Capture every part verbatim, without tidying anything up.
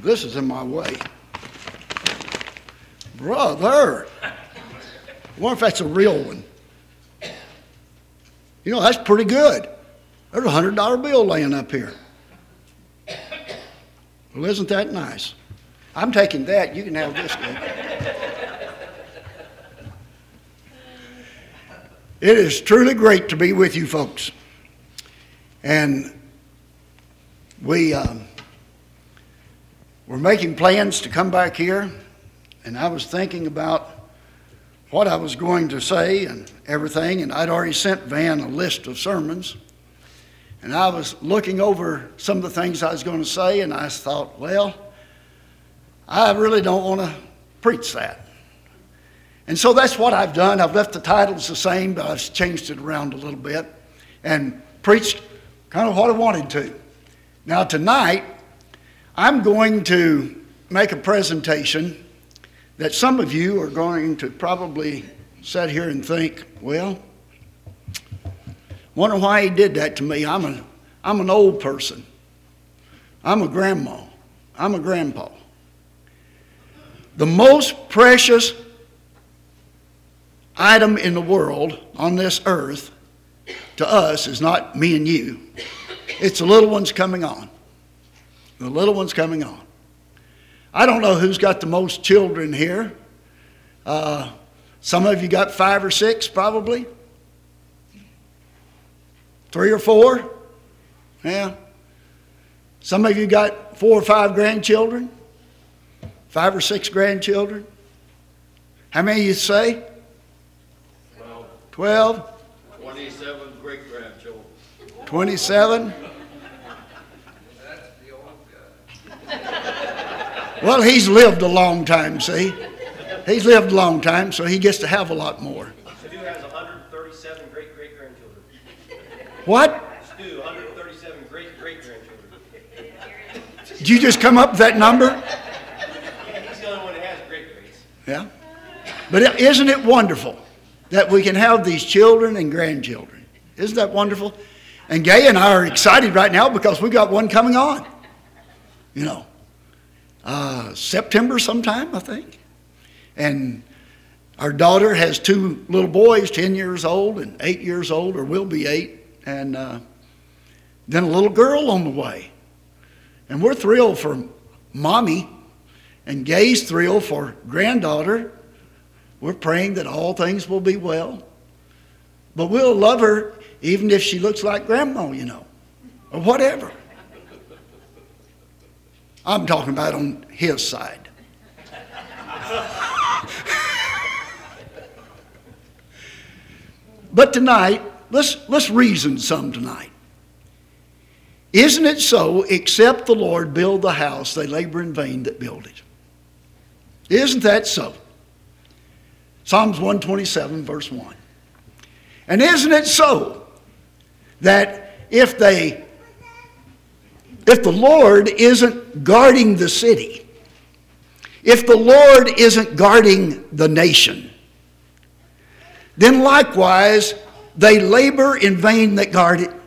This is in my way. Brother. I wonder if that's a real one. You know, that's pretty good. There's a one hundred dollar bill laying up here. Well, isn't that nice? I'm taking that. You can have this one. It is truly great to be with you folks. And we, um, we're making plans to come back here. And I was thinking about what I was going to say and everything. And I'd already sent Van a list of sermons. And I was looking over some of the things I was going to say, and I thought, well, I really don't want to preach that. And so that's what I've done. I've left the titles the same, but I've changed it around a little bit and preached kind of what I wanted to. Now tonight, I'm going to make a presentation that some of you are going to probably sit here and think, well, wonder why he did that to me. I'm, a, I'm an old person. I'm a grandma. I'm a grandpa. The most precious item in the world on this earth to us is not me and you. It's the little ones coming on. The little ones coming on. I don't know who's got the most children here. Uh, some of you got five or six probably. Three or four? Yeah. Some of you got four or five grandchildren? Five or six grandchildren? How many you say? Twelve. Twelve? Twenty-seven great-grandchildren. Twenty-seven? That's the old guy. Well, he's lived a long time, see? He's lived a long time, so he gets to have a lot more. Stu has one hundred thirty-seven great-great-grandchildren. What? Stu, one hundred thirty-seven great-great-grandchildren. Did you just come up with that number? Yeah, he's the only one that has great-greats. Yeah. But isn't it wonderful that we can have these children and grandchildren? Isn't that wonderful? And Gay and I are excited right now because we've got one coming on. You know, uh, September sometime, I think. And our daughter has two little boys, ten years old and eight years old, or will be eight. And uh, then a little girl on the way. And we're thrilled for mommy, and Gay's thrilled for granddaughter. We're praying that all things will be well. But we'll love her even if she looks like grandma, you know, or whatever. I'm talking about on his side. But tonight, let's, let's reason some tonight. Isn't it so, except the Lord build the house, they labor in vain that build it? Isn't that so? Psalms one twenty-seven, verse one. And isn't it so that if they, if the Lord isn't guarding the city, if the Lord isn't guarding the nation, then likewise they labor in vain that guard it.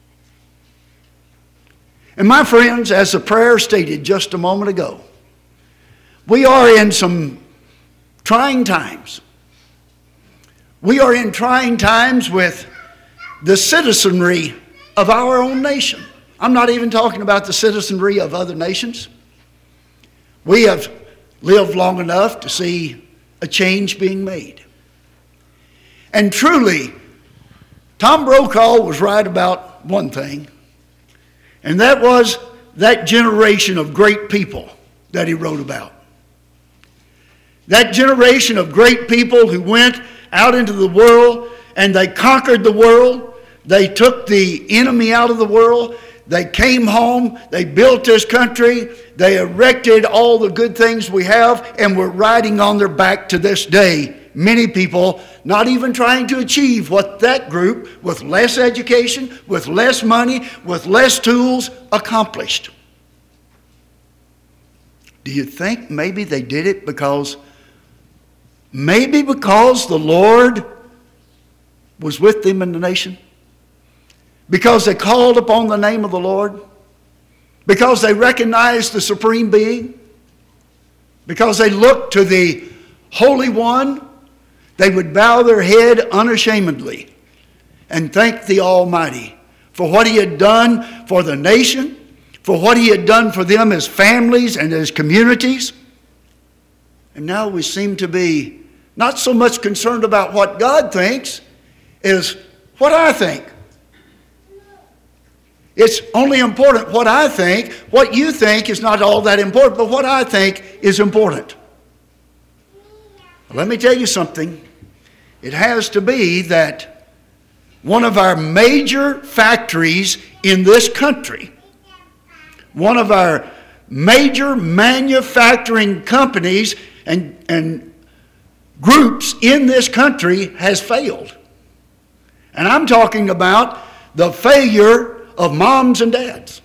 And my friends, as the prayer stated just a moment ago, we are in some trying times. We are in trying times with the citizenry of our own nation. I'm not even talking about the citizenry of other nations. We have lived long enough to see a change being made. And truly, Tom Brokaw was right about one thing, and that was that generation of great people that he wrote about. That generation of great people who went out into the world and they conquered the world. They took the enemy out of the world. They came home. They built this country. They erected all the good things we have, and we're riding on their back to this day. Many people not even trying to achieve what that group, with less education, with less money, with less tools, accomplished. Do you think maybe they did it because, maybe because the Lord was with them in the nation? Because they called upon the name of the Lord? Because they recognized the Supreme Being? Because they looked to the Holy One? They would bow their head unashamedly and thank the Almighty for what He had done for the nation, for what He had done for them as families and as communities. And now we seem to be not so much concerned about what God thinks as what I think. It's only important what I think. What you think is not all that important, but what I think is important. Let me tell you something. It has to be that one of our major factories in this country, one of our major manufacturing companies and, and groups in this country has failed. And I'm talking about the failure of moms and dads.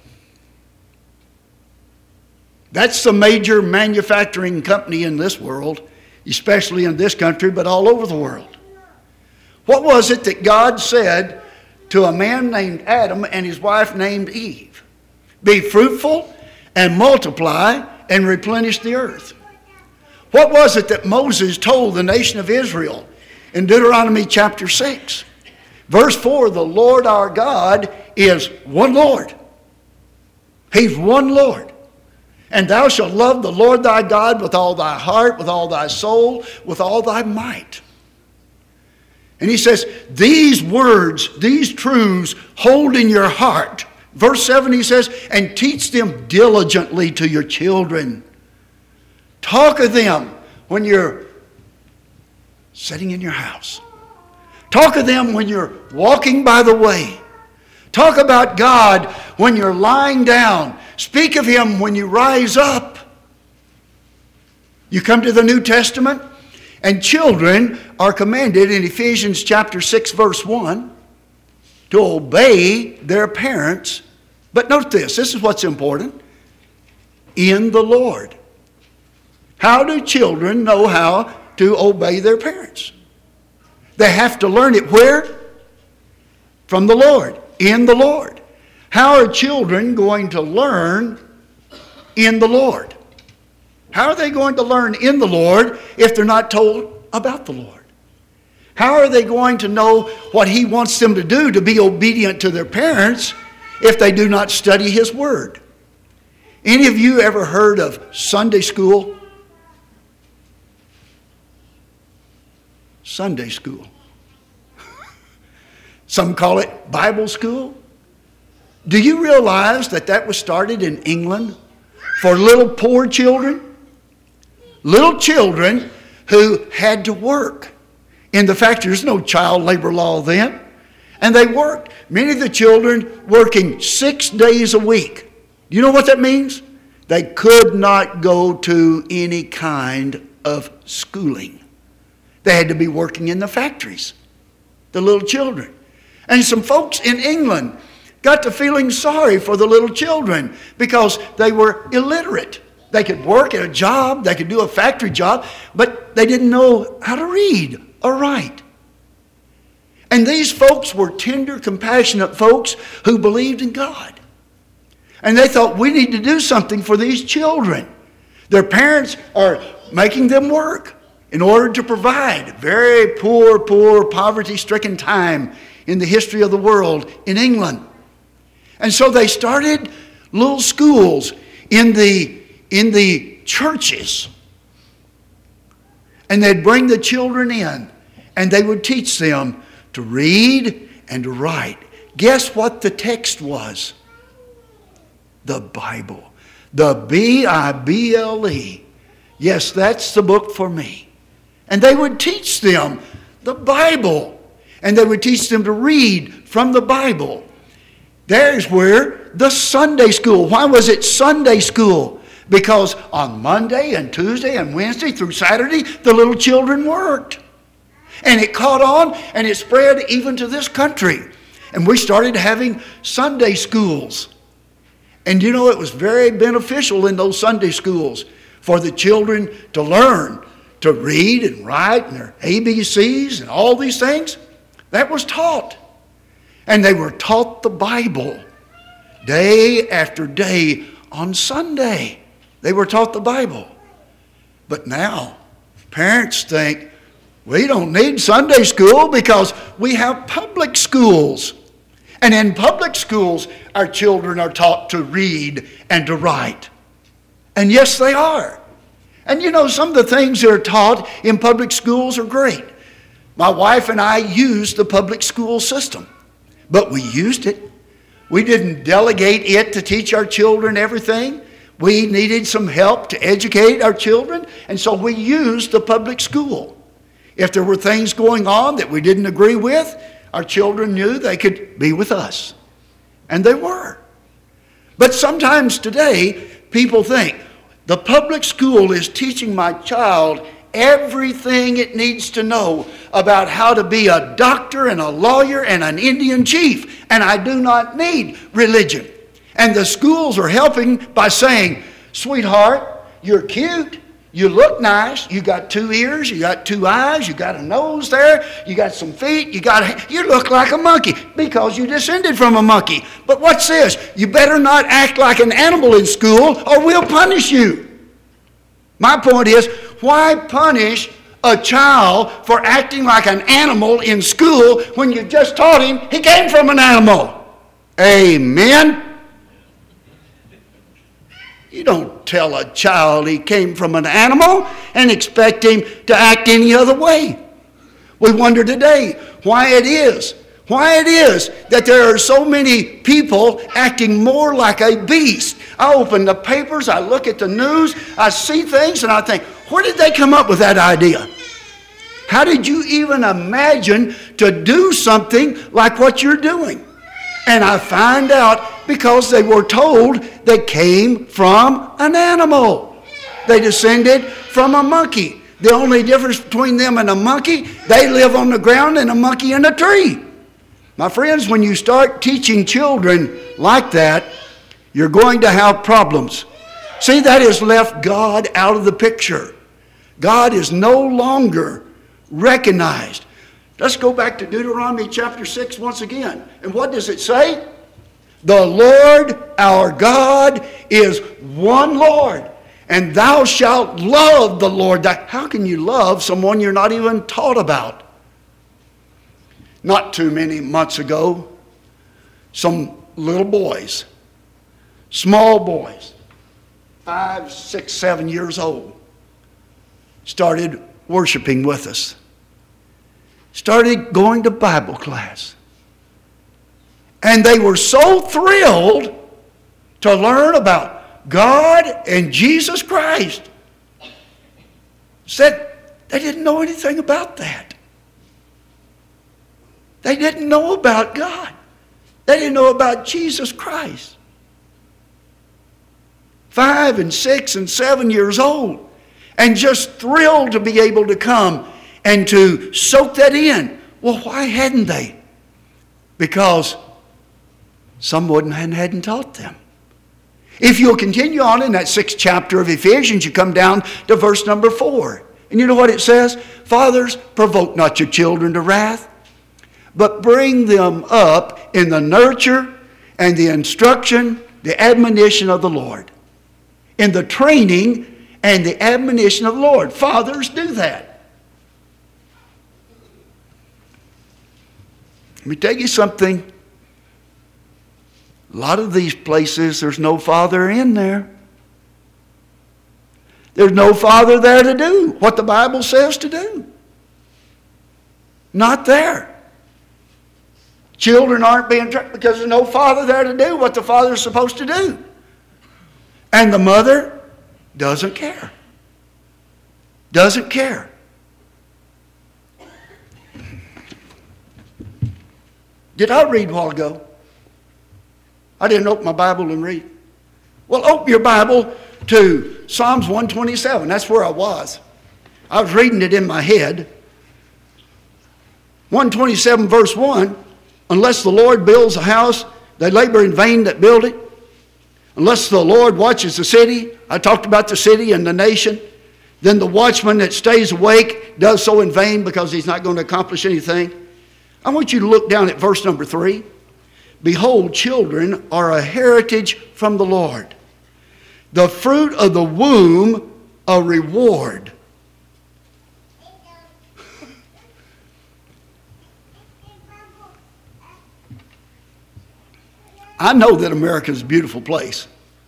That's the major manufacturing company in this world, especially in this country, but all over the world. What was it that God said to a man named Adam and his wife named Eve? Be fruitful and multiply and replenish the earth. What was it that Moses told the nation of Israel in Deuteronomy chapter six? Verse four, the Lord our God is one Lord. He's one Lord. And thou shalt love the Lord thy God with all thy heart, with all thy soul, with all thy might. And he says, these words, these truths, hold in your heart. Verse seven, he says, and teach them diligently to your children. Talk of them when you're sitting in your house. Talk of them when you're walking by the way. Talk about God when you're lying down. Speak of Him when you rise up. You come to the New Testament, and children are commanded in Ephesians chapter six, verse one, to obey their parents. But note this, this is what's important. In the Lord. How do children know how to obey their parents? They have to learn it where? From the Lord. In the Lord. How are children going to learn in the Lord? How are they going to learn in the Lord if they're not told about the Lord? How are they going to know what He wants them to do to be obedient to their parents if they do not study His Word? Any of you ever heard of Sunday school? Sunday school. Some call it Bible school. Do you realize that that was started in England for little poor children? Little children who had to work in the factory. There's no child labor law then. And they worked. Many of the children working six days a week. You know what that means? They could not go to any kind of schooling. They had to be working in the factories, the little children. And some folks in England got to feeling sorry for the little children because they were illiterate. They could work at a job, they could do a factory job, but they didn't know how to read or write. And these folks were tender, compassionate folks who believed in God. And they thought, we need to do something for these children. Their parents are making them work in order to provide. Very poor, poor, poverty-stricken time in the history of the world in England. And so they started little schools in the, in the churches. And they'd bring the children in, and they would teach them to read and to write. Guess what the text was? The Bible. The B I B L E. Yes, that's the book for me. And they would teach them the Bible. And they would teach them to read from the Bible. There's where the Sunday school. Why was it Sunday school? Because on Monday and Tuesday and Wednesday through Saturday, the little children worked. And it caught on and it spread even to this country. And we started having Sunday schools. And you know, it was very beneficial in those Sunday schools for the children to learn to read and write and their A B Cs and all these things. That was taught. And they were taught the Bible day after day on Sunday. They were taught the Bible. But now, parents think, we don't need Sunday school because we have public schools. And in public schools, our children are taught to read and to write. And yes, they are. And you know, some of the things that are taught in public schools are great. My wife and I used the public school system, but we used it. We didn't delegate it to teach our children everything. We needed some help to educate our children, and so we used the public school. If there were things going on that we didn't agree with, our children knew they could be with us. And they were. But sometimes today, people think, the public school is teaching my child everything it needs to know about how to be a doctor and a lawyer and an Indian chief, and I do not need religion. And the schools are helping by saying, sweetheart, you're cute, you look nice, you got two ears, you got two eyes, you got a nose there, you got some feet, you got you look like a monkey because you descended from a monkey. But what's this? You better not act like an animal in school or we'll punish you. My point is, why punish a child for acting like an animal in school when you just taught him he came from an animal? Amen? You don't tell a child he came from an animal and expect him to act any other way. We wonder today why it is, why it is that there are so many people acting more like a beast. I open the papers, I look at the news, I see things, and I think, where did they come up with that idea? How did you even imagine to do something like what you're doing? And I find out because they were told they came from an animal. They descended from a monkey. The only difference between them and a monkey, they live on the ground and a monkey in a tree. My friends, when you start teaching children like that, you're going to have problems. See, that has left God out of the picture. God is no longer recognized. Let's go back to Deuteronomy chapter six once again. And what does it say? The Lord our God is one Lord, and thou shalt love the Lord. How can you love someone you're not even taught about? Not too many months ago, some little boys, small boys, five, six, seven years old, started worshiping with us. Started going to Bible class. And they were so thrilled to learn about God and Jesus Christ. Said they didn't know anything about that. They didn't know about God. They didn't know about Jesus Christ. Five and six and seven years old. And just thrilled to be able to come and to soak that in. Well, why hadn't they? Because someone hadn't taught them. If you'll continue on in that sixth chapter of Ephesians, you come down to verse number four. And you know what it says? Fathers, provoke not your children to wrath, but bring them up in the nurture and the instruction, the admonition of the Lord. In the training and the admonition of the Lord. Fathers, do that. Let me tell you something. A lot of these places, there's no father in there. There's no father there to do what the Bible says to do. Not there. Children aren't being trained because there's no father there to do what the father is supposed to do. And the mother doesn't care. Doesn't care. Did I read a while ago? I didn't open my Bible and read. Well, open your Bible to Psalms one twenty-seven. That's where I was. I was reading it in my head. one twenty-seven verse one, unless the Lord builds a house, they labor in vain that build it. Unless the Lord watches the city, I talked about the city and the nation, then the watchman that stays awake does so in vain because he's not going to accomplish anything. I want you to look down at verse number three. Behold, children are a heritage from the Lord. The fruit of the womb, a reward. I know that America is a beautiful place.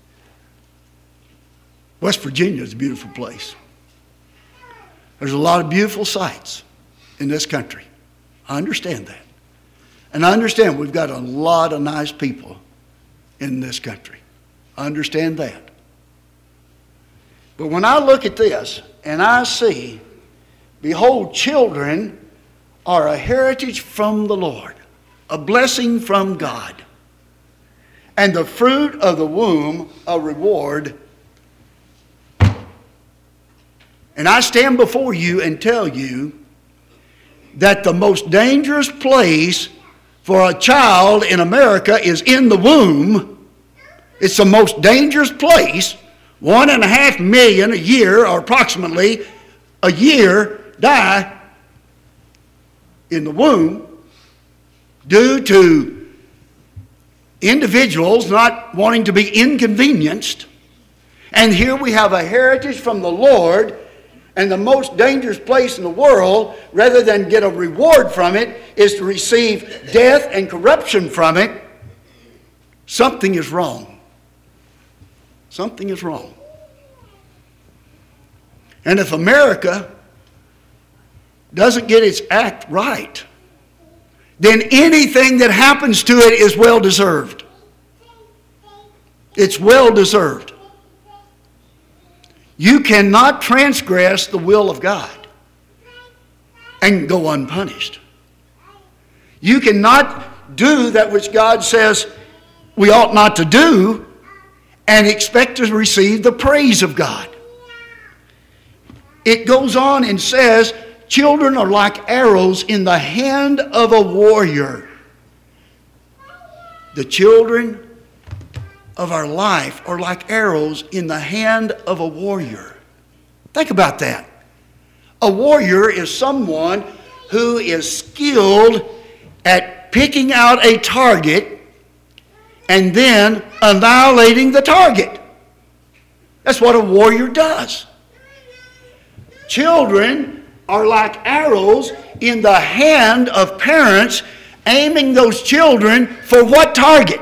West Virginia is a beautiful place. There's a lot of beautiful sights in this country. I understand that. And I understand we've got a lot of nice people in this country. I understand that. But when I look at this and I see, behold, children are a heritage from the Lord, a blessing from God, and the fruit of the womb, a reward. And I stand before you and tell you that the most dangerous place for a child in America is in the womb. It's the most dangerous place. One and a half million a year, or approximately a year, die in the womb due to individuals not wanting to be inconvenienced. And here we have a heritage from the Lord, and the most dangerous place in the world, rather than get a reward from it, is to receive death and corruption from it. Something is wrong. Something is wrong. And if America doesn't get its act right, then anything that happens to it is well deserved. It's well deserved. You cannot transgress the will of God and go unpunished. You cannot do that which God says we ought not to do and expect to receive the praise of God. It goes on and says, children are like arrows in the hand of a warrior. The children of our life are like arrows in the hand of a warrior. Think about that. A warrior is someone who is skilled at picking out a target and then annihilating the target. That's what a warrior does. Children are like arrows in the hand of parents aiming those children for what target?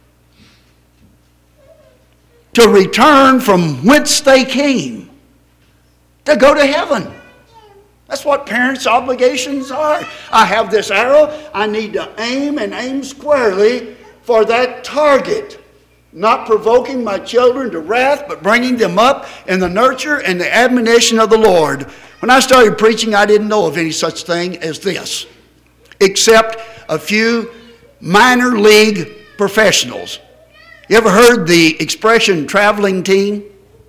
To return from whence they came. To go to heaven. That's what parents' obligations are. I have this arrow. I need to aim and aim squarely for that target. Not provoking my children to wrath, but bringing them up in the nurture and the admonition of the Lord. When I started preaching, I didn't know of any such thing as this, except a few minor league professionals. You ever heard the expression traveling team?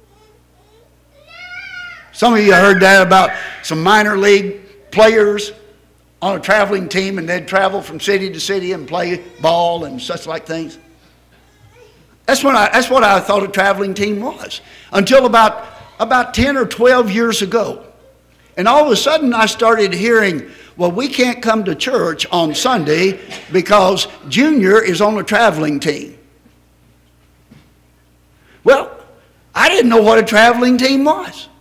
Some of you heard that about some minor league players on a traveling team, and they'd travel from city to city and play ball and such like things. That's what I, that's what I thought a traveling team was, until about, about ten or twelve years ago. And all of a sudden I started hearing, well, we can't come to church on Sunday because Junior is on a traveling team. Well, I didn't know what a traveling team was.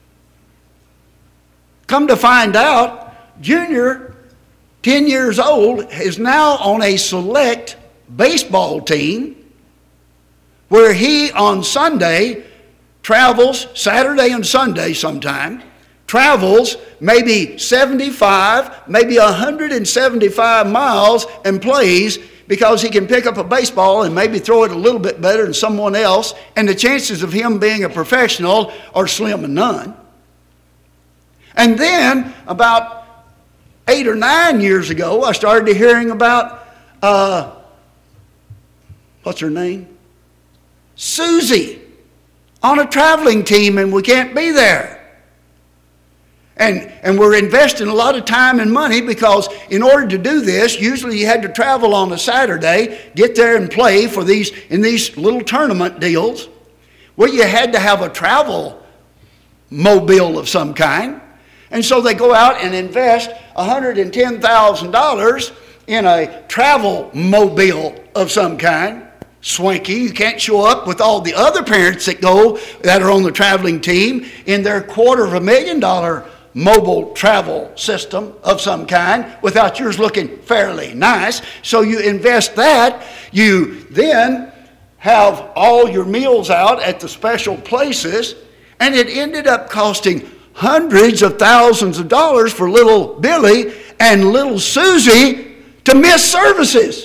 Come to find out, Junior, ten years old, is now on a select baseball team where he on Sunday travels, Saturday and Sunday sometime, travels maybe seventy-five, maybe one hundred seventy-five miles and plays because he can pick up a baseball and maybe throw it a little bit better than someone else, and the chances of him being a professional are slim and none. And then about eight or nine years ago, I started hearing about, uh, what's her name? Susie on a traveling team, and we can't be there. And, and we're investing a lot of time and money because in order to do this, usually you had to travel on a Saturday, get there and play for these in these little tournament deals. Well, you had to have a travel mobile of some kind. And so they go out and invest one hundred ten thousand dollars in a travel mobile of some kind. swanky. You can't show up with all the other parents that go, that are on the traveling team, in their quarter of a million dollar mobile travel system of some kind without yours looking fairly nice. So you invest that. You then have all your meals out at the special places, and it ended up costing hundreds of thousands of dollars for little Billy and little Susie to miss services.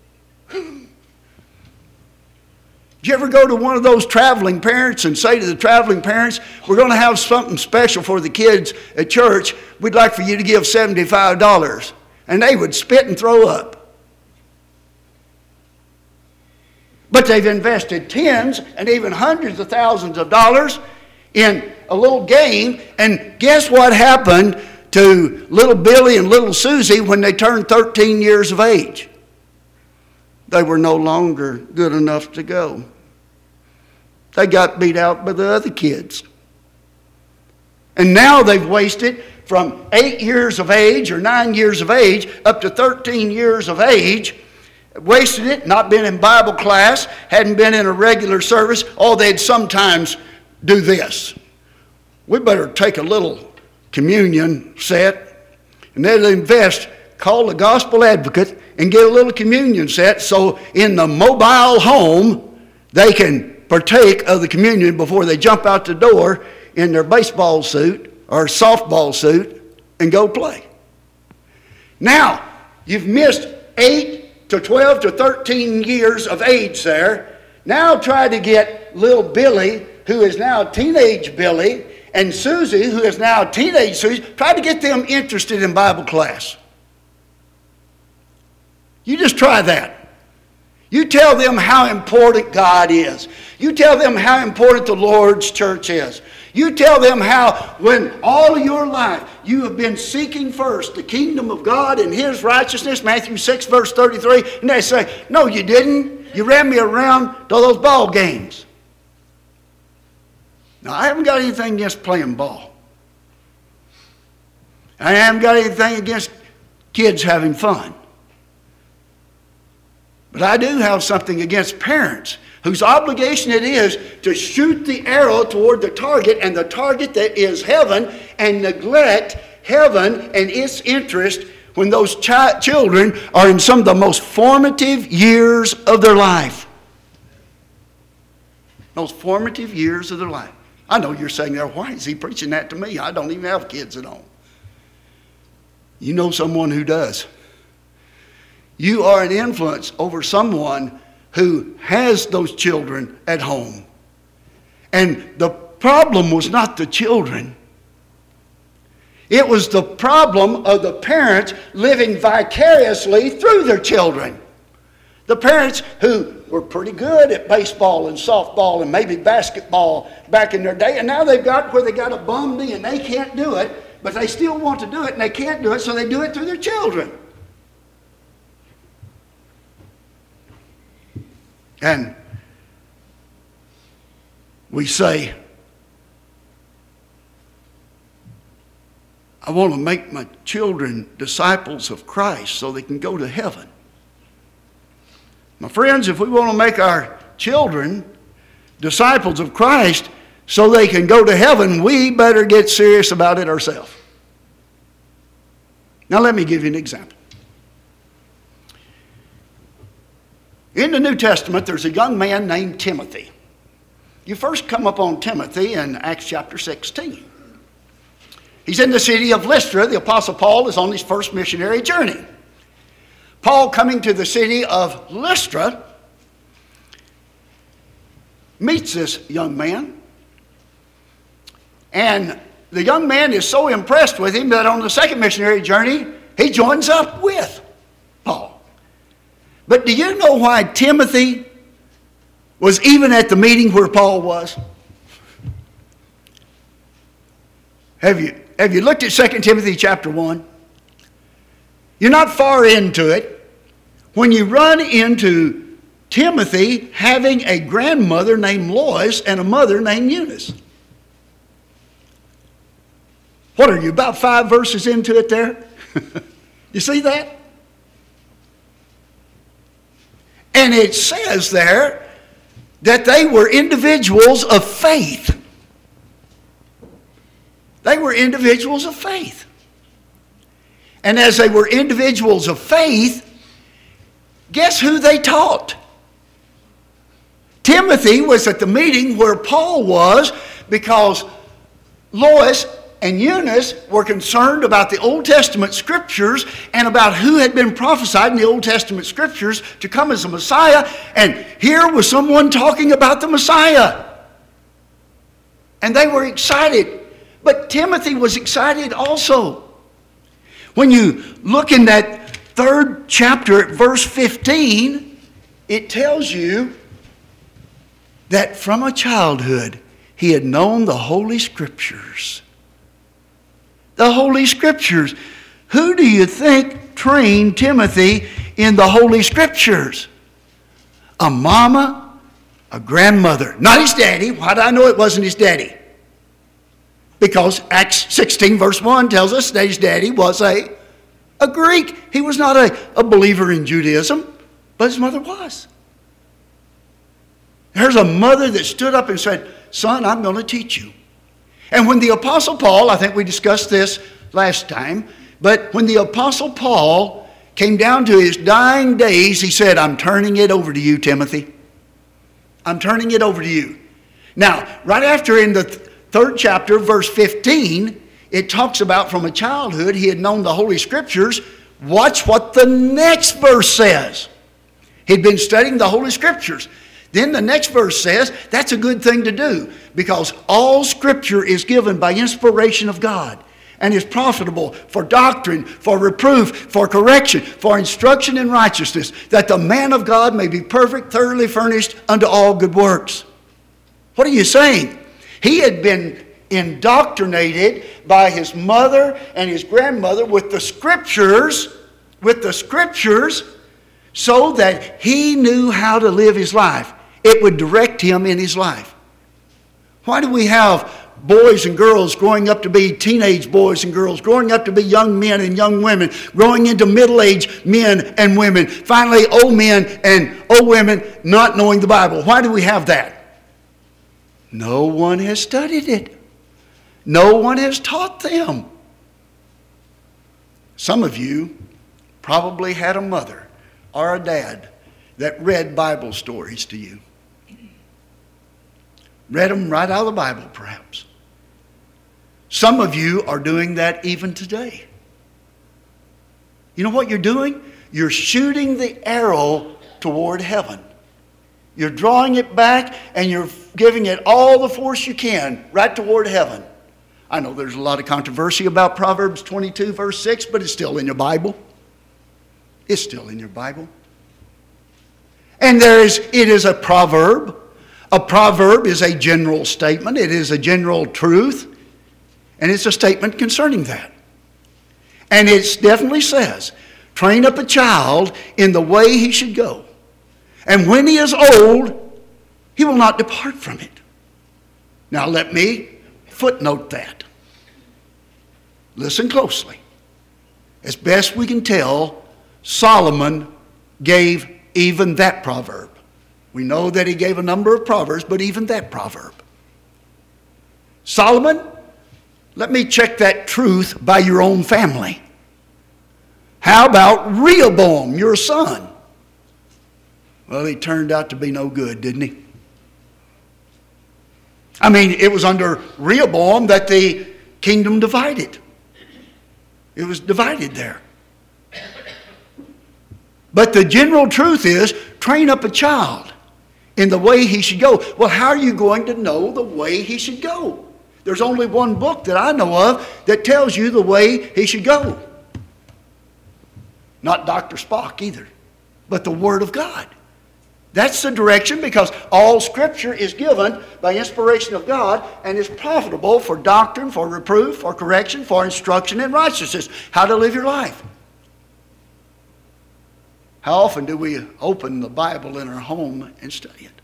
Did you ever go to one of those traveling parents and say to the traveling parents, we're going to have something special for the kids at church. We'd like for you to give seventy-five dollars. And they would spit and throw up. But they've invested tens and even hundreds of thousands of dollars in a little game. And guess what happened to little Billy and little Susie when they turned thirteen years of age? They were no longer good enough to go. They got beat out by the other kids. And now they've wasted from eight years of age or nine years of age up to thirteen years of age. Wasted it, not been in Bible class, hadn't been in a regular service. Oh, they'd sometimes do this. We better take a little communion set, and they'll invest, call the gospel advocate, and get a little communion set so in the mobile home they can partake of the communion before they jump out the door in their baseball suit or softball suit and go play. Now, you've missed eight to twelve to thirteen years of age there. Now try to get little Billy, who is now teenage Billy, and Susie, who is now teenage Susie, try to get them interested in Bible class. You just try that. You tell them how important God is. You tell them how important the Lord's church is. You tell them how when all of your life you have been seeking first the kingdom of God and His righteousness, Matthew six verse thirty-three, and they say, no you didn't. You ran me around to those ball games. Now I haven't got anything against playing ball. I haven't got anything against kids having fun. But I do have something against parents whose obligation it is to shoot the arrow toward the target, and the target that is heaven, and neglect heaven and its interest when those chi- children are in some of the most formative years of their life. Most formative years of their life. I know you're saying there, why is he preaching that to me? I don't even have kids at home. You know someone who does. You are an influence over someone who has those children at home. And the problem was not the children. It was the problem of the parents living vicariously through their children. The parents who were pretty good at baseball and softball and maybe basketball back in their day, and now they've got where they got a bum knee and they can't do it, but they still want to do it and they can't do it, so they do it through their children. And we say, I want to make my children disciples of Christ so they can go to heaven. My friends, if we want to make our children disciples of Christ so they can go to heaven, we better get serious about it ourselves. Now let me give you an example. In the New Testament, there's a young man named Timothy. You first come upon Timothy in Acts chapter sixteen. He's in the city of Lystra. The Apostle Paul is on his first missionary journey. Paul, coming to the city of Lystra, meets this young man. And the young man is so impressed with him that on the second missionary journey, he joins up with Paul. But do you know why Timothy was even at the meeting where Paul was? Have you, have you looked at Second Timothy chapter one? You're not far into it when you run into Timothy having a grandmother named Lois and a mother named Eunice. What are you, about five verses into it there? You see that? And it says there that they were individuals of faith. They were individuals of faith. And as they were individuals of faith, guess who they taught? Timothy was at the meeting where Paul was because Lois and Eunice were concerned about the Old Testament scriptures and about who had been prophesied in the Old Testament scriptures to come as a Messiah. And here was someone talking about the Messiah. And they were excited. But Timothy was excited also. When you look in that third chapter at verse fifteen, it tells you that from a childhood he had known the Holy Scriptures. The Holy Scriptures. Who do you think trained Timothy in the Holy Scriptures? A mama, a grandmother. Not his daddy. Why do I know it wasn't his daddy? Because Acts sixteen verse one tells us that his daddy was a, a Greek. He was not a, a believer in Judaism, but his mother was. There's a mother that stood up and said, son, I'm going to teach you. And when the Apostle Paul, I think we discussed this last time, but when the Apostle Paul came down to his dying days, he said, I'm turning it over to you, Timothy. I'm turning it over to you. Now, right after in the th- third chapter, verse fifteen, it talks about from a childhood he had known the Holy Scriptures. Watch what the next verse says. He'd been studying the Holy Scriptures. Then the next verse says that's a good thing to do because all Scripture is given by inspiration of God and is profitable for doctrine, for reproof, for correction, for instruction in righteousness, that the man of God may be perfect, thoroughly furnished unto all good works. What are you saying? He had been indoctrinated by his mother and his grandmother with the Scriptures, with the Scriptures, so that he knew how to live his life. It would direct him in his life. Why do we have boys and girls growing up to be teenage boys and girls, growing up to be young men and young women, growing into middle-aged men and women, finally old men and old women not knowing the Bible? Why do we have that? No one has studied it. No one has taught them. Some of you probably had a mother or a dad that read Bible stories to you. Read them right out of the Bible, perhaps. Some of you are doing that even today. You know what you're doing? You're shooting the arrow toward heaven. You're drawing it back and you're giving it all the force you can right toward heaven. I know there's a lot of controversy about Proverbs twenty-two, verse six, but it's still in your Bible. It's still in your Bible. And there is, it is a proverb. A proverb is a general statement. It is a general truth. And it's a statement concerning that. And it definitely says, train up a child in the way he should go. And when he is old, he will not depart from it. Now let me footnote that. Listen closely. As best we can tell, Solomon gave even that proverb. We know that he gave a number of proverbs, but even that proverb. Solomon, let me check that truth by your own family. How about Rehoboam, your son? Well, he turned out to be no good, didn't he? I mean, it was under Rehoboam that the kingdom divided. It was divided there. But the general truth is, train up a child in the way he should go. Well, how are you going to know the way he should go? There's only one book that I know of that tells you the way he should go. Not Doctor Spock either, but the Word of God. That's the direction, because all Scripture is given by inspiration of God and is profitable for doctrine, for reproof, for correction, for instruction in righteousness. How to live your life. How often do we open the Bible in our home and study it?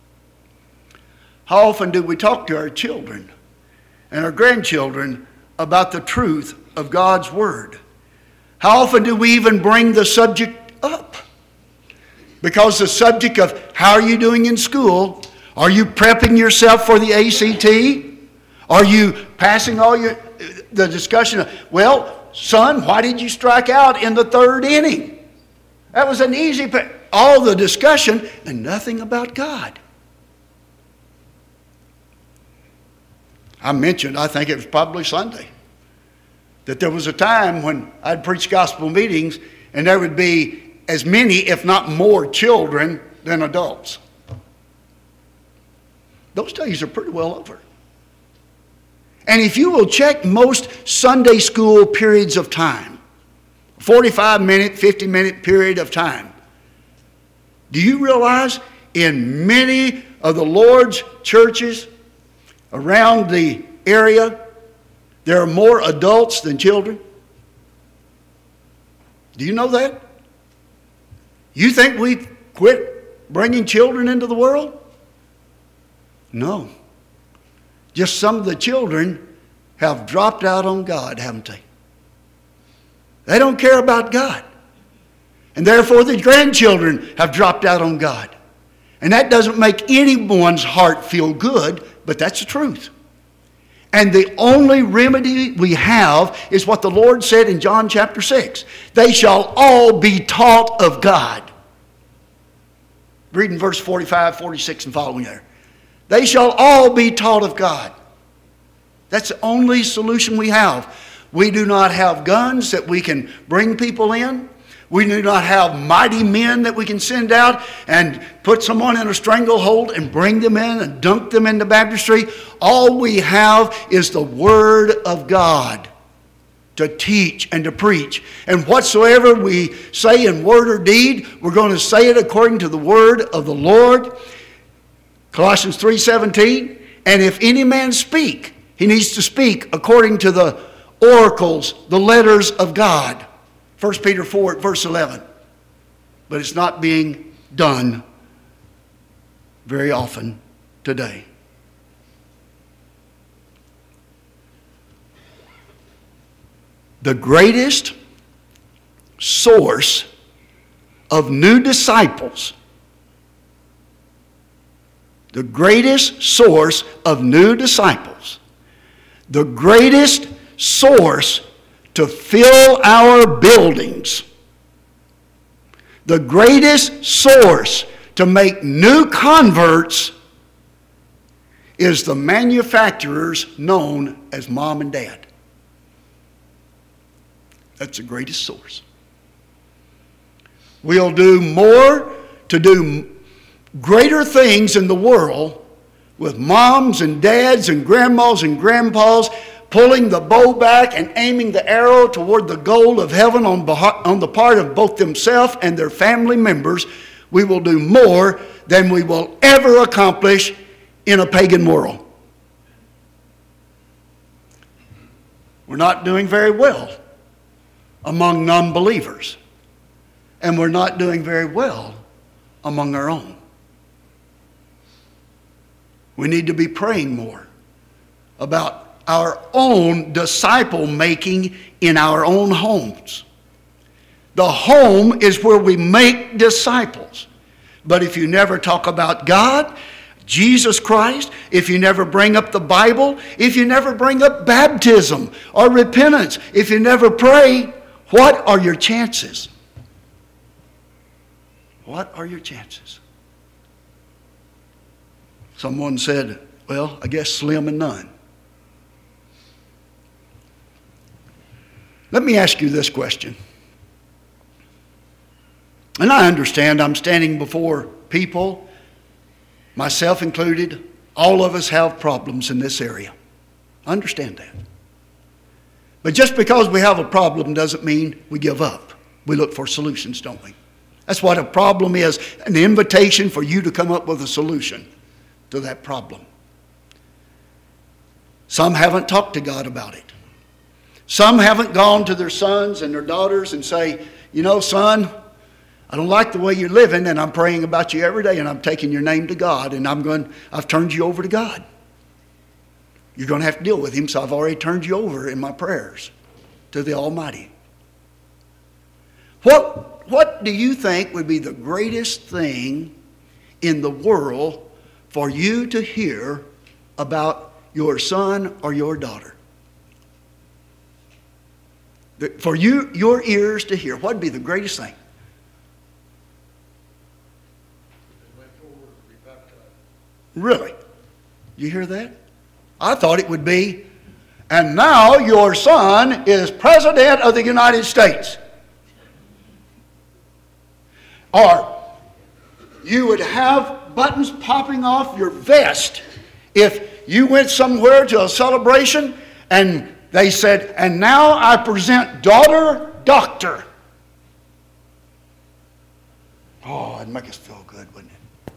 How often do we talk to our children and our grandchildren about the truth of God's Word? How often do we even bring the subject up? Because the subject of how are you doing in school, are you prepping yourself for the A C T? Are you passing all your, the discussion of, well, son, why did you strike out in the third inning? That was an easy, all the discussion and nothing about God. I mentioned, I think it was probably Sunday, that there was a time when I'd preach gospel meetings and there would be as many, if not more, children than adults. Those days are pretty well over. And if you will check most Sunday school periods of time, forty-five minute, fifty minute period of time, do you realize in many of the Lord's churches around the area, there are more adults than children? Do you know that? You think we quit bringing children into the world? No. Just some of the children have dropped out on God, haven't they? They don't care about God. And therefore the grandchildren have dropped out on God. And that doesn't make anyone's heart feel good, but that's the truth. And the only remedy we have is what the Lord said in John chapter six. They shall all be taught of God. Reading verse forty-five, forty-six and following there. They shall all be taught of God. That's the only solution we have. We do not have guns that we can bring people in. We do not have mighty men that we can send out and put someone in a stranglehold and bring them in and dunk them into baptistry. All we have is the Word of God to teach and to preach. And whatsoever we say in word or deed, we're going to say it according to the Word of the Lord. Colossians three seventeen, and if any man speak, he needs to speak according to the oracles, the letters of God. First Peter four, verse eleven. But it's not being done very often today. The greatest source of new disciples, the greatest source of new disciples, the greatest source to fill our buildings, the greatest source to make new converts is the manufacturers known as mom and dad. That's the greatest source. We'll do more to do greater things in the world with moms and dads and grandmas and grandpas pulling the bow back and aiming the arrow toward the goal of heaven on, beha- on the part of both themselves and their family members. We will do more than we will ever accomplish in a pagan world. We're not doing very well among non-believers. And we're not doing very well among our own. We need to be praying more about our own disciple making in our own homes. The home is where we make disciples. But if you never talk about God, Jesus Christ, if you never bring up the Bible, if you never bring up baptism or repentance, if you never pray, what are your chances? What are your chances? Someone said, well, I guess slim and none. Let me ask you this question. And I understand I'm standing before people, myself included. All of us have problems in this area. I understand that. But just because we have a problem doesn't mean we give up. We look for solutions, don't we? That's what a problem is, an invitation for you to come up with a solution to that problem. Some haven't talked to God about it. Some haven't gone to their sons and their daughters and say, you know, son, I don't like the way you're living, and I'm praying about you every day, and I'm taking your name to God, and I'm going, I've turned you over to God. You're going to have to deal with him, so I've already turned you over in my prayers to the Almighty. What, what do you think would be the greatest thing in the world for you to hear about your son or your daughter? For you, your ears to hear, what would be the greatest thing? Really? You hear that? I thought it would be, and now your son is President of the United States. Or you would have buttons popping off your vest if you went somewhere to a celebration and they said, and now I present daughter doctor. Oh, it'd make us feel good, wouldn't it?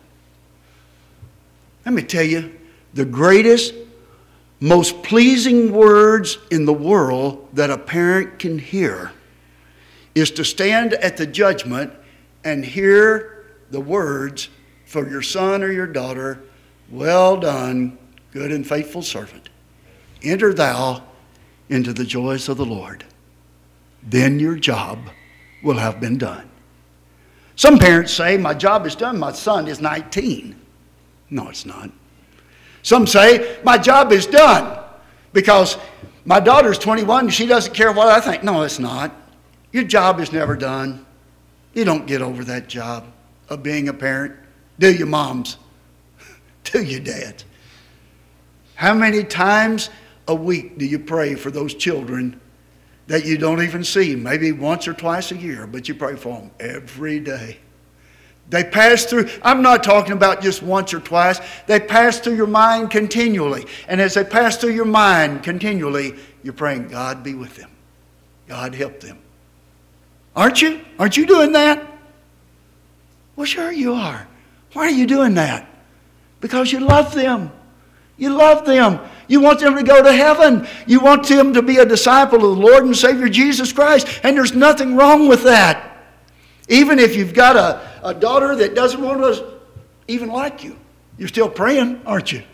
Let me tell you, the greatest, most pleasing words in the world that a parent can hear is to stand at the judgment and hear the words for your son or your daughter, well done, good and faithful servant. Enter thou into the joys of the Lord. Then your job will have been done. Some parents say, my job is done, my son is nineteen. No, it's not. Some say, my job is done because my daughter's twenty-one and she doesn't care what I think. No, it's not. Your job is never done. You don't get over that job of being a parent. Do you, moms? Do you, dads? How many times a week do you pray for those children that you don't even see? Maybe once or twice a year, but you pray for them every day. They pass through, I'm not talking about just once or twice. They pass through your mind continually. And as they pass through your mind continually, you're praying, God be with them. God help them. Aren't you? Aren't you doing that? Well, sure you are. Why are you doing that? Because you love them. You love them. You want them to go to heaven. You want them to be a disciple of the Lord and Savior Jesus Christ. And there's nothing wrong with that. Even if you've got a, a daughter that doesn't want to even like you, you're still praying, aren't you?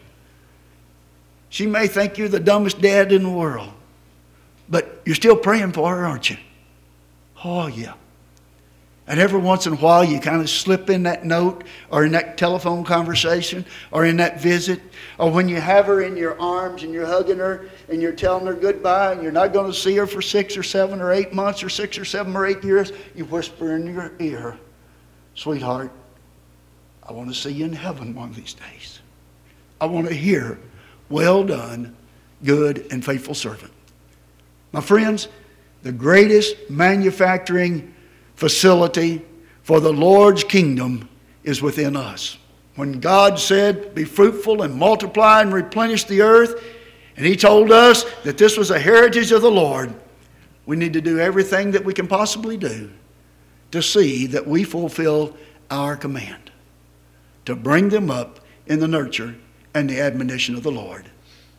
She may think you're the dumbest dad in the world, but you're still praying for her, aren't you? Oh, yeah. And every once in a while you kind of slip in that note or in that telephone conversation or in that visit, or when you have her in your arms and you're hugging her and you're telling her goodbye and you're not going to see her for six or seven or eight months or six or seven or eight years, you whisper in your ear, sweetheart, I want to see you in heaven one of these days. I want to hear, well done, good and faithful servant. My friends, the greatest manufacturing facility for the Lord's kingdom is within us. When God said, be fruitful and multiply and replenish the earth, and He told us that this was a heritage of the Lord, we need to do everything that we can possibly do to see that we fulfill our command, to bring them up in the nurture and the admonition of the Lord.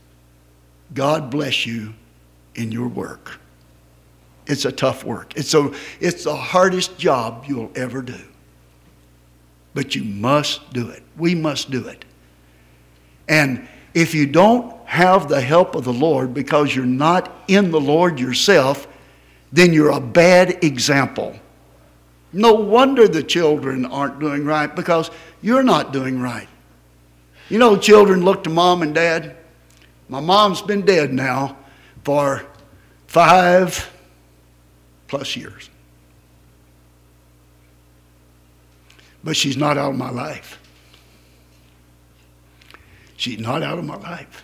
God bless you in your work. It's a tough work. It's, a, it's the hardest job you'll ever do. But you must do it. We must do it. And if you don't have the help of the Lord because you're not in the Lord yourself, then you're a bad example. No wonder the children aren't doing right because you're not doing right. You know, children look to mom and dad. My mom's been dead now for five plus years. But she's not out of my life. She's not out of my life.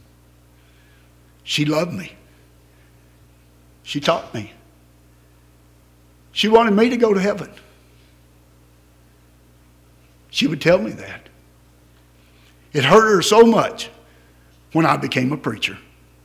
She loved me. She taught me. She wanted me to go to heaven. She would tell me that. It hurt her so much when I became a preacher.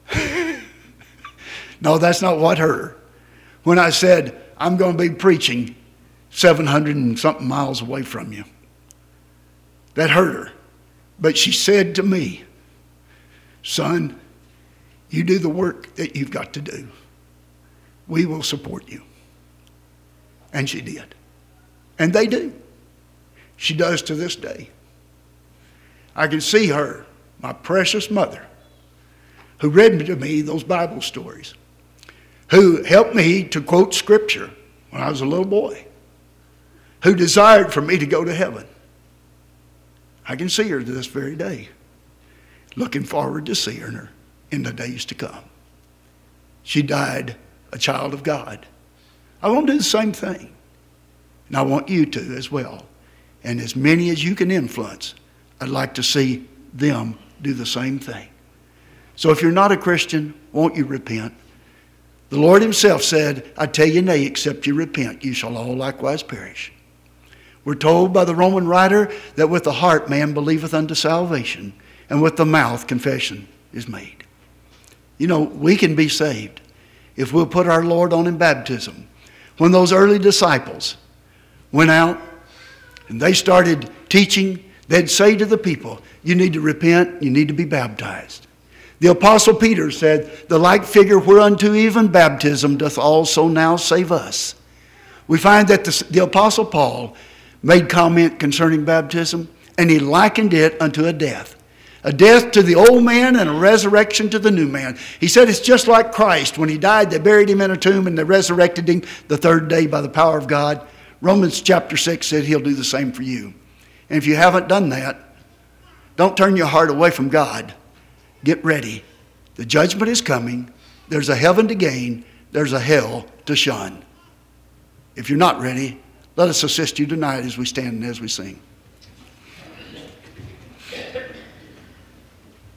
No, that's not what hurt her. When I said, I'm going to be preaching seven hundred and something miles away from you. That hurt her. But she said to me, son, you do the work that you've got to do. We will support you. And she did. And they do. She does to this day. I can see her, my precious mother, who read to me those Bible stories, who helped me to quote Scripture, when I was a little boy who desired for me to go to heaven. I can see her to this very day. Looking forward to seeing her in the days to come. She died a child of God. I want to do the same thing. And I want you to as well. And as many as you can influence, I'd like to see them do the same thing. So if you're not a Christian, won't you repent? The Lord himself said, I tell you nay, except you repent, you shall all likewise perish. We're told by the Roman writer that with the heart man believeth unto salvation, and with the mouth confession is made. You know, we can be saved if we'll put our Lord on in baptism. When those early disciples went out and they started teaching, they'd say to the people, you need to repent, you need to be baptized. The Apostle Peter said, the like figure whereunto even baptism doth also now save us. We find that the, the Apostle Paul made comment concerning baptism, and he likened it unto a death. A death to the old man and a resurrection to the new man. He said it's just like Christ. When he died, they buried him in a tomb and they resurrected him the third day by the power of God. Romans chapter six said he'll do the same for you. And if you haven't done that, don't turn your heart away from God. Get ready. The judgment is coming. There's a heaven to gain. There's a hell to shun. If you're not ready, let us assist you tonight as we stand and as we sing.